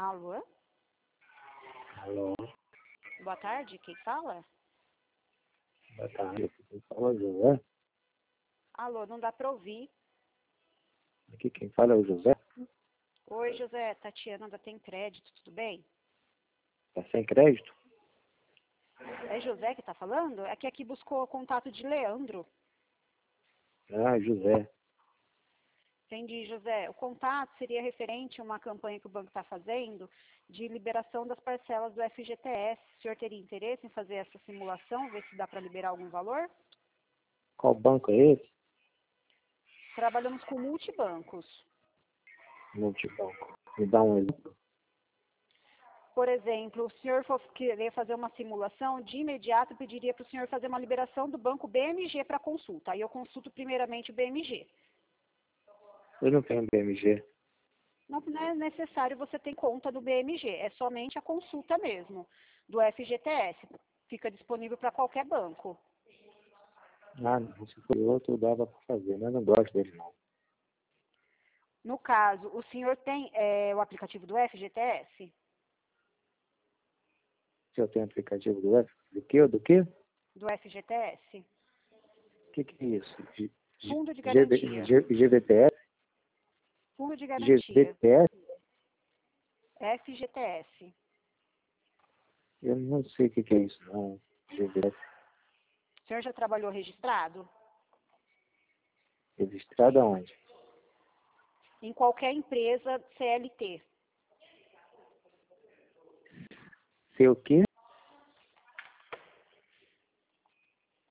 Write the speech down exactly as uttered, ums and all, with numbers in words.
Alô? Alô, Boa tarde, quem fala? boa tarde. Quem fala é o José? Alô, não dá pra ouvir. Aqui quem fala é o José? Oi, José, Tatiana da Tem Crédito, tudo bem? Tá sem crédito? É José que tá falando? É que aqui buscou o contato de Leandro. Ah, José. Entendi, José. O contato seria referente a uma campanha que o banco está fazendo de liberação das parcelas do F G T S. O senhor teria interesse em fazer essa simulação, ver se dá para liberar algum valor? Qual banco é esse? Trabalhamos com multibancos. Multibanco. Me dá um exemplo. Por exemplo, o senhor for querer fazer uma simulação, de imediato eu pediria para o senhor fazer uma liberação do banco B M G para consulta. Aí eu consulto primeiramente o B M G. Eu não tenho B M G. Não é necessário você ter conta do B M G, é somente a consulta mesmo, do F G T S. Fica disponível para qualquer banco. Ah, não. Se for outro, dava pra fazer, mas eu não gosto dele, não. No caso, o senhor tem é, o aplicativo do F G T S? Se eu tenho aplicativo do F, do que ou do que? Do F G T S? O que que é isso? G- G- Fundo de GB garantia. G- GBTS? Fundo de garantia. G B T S? F G T S. Eu não sei o que que é isso, não. G B T S. O senhor já trabalhou registrado? Registrado aonde? Em qualquer empresa C L T. Sei o quê?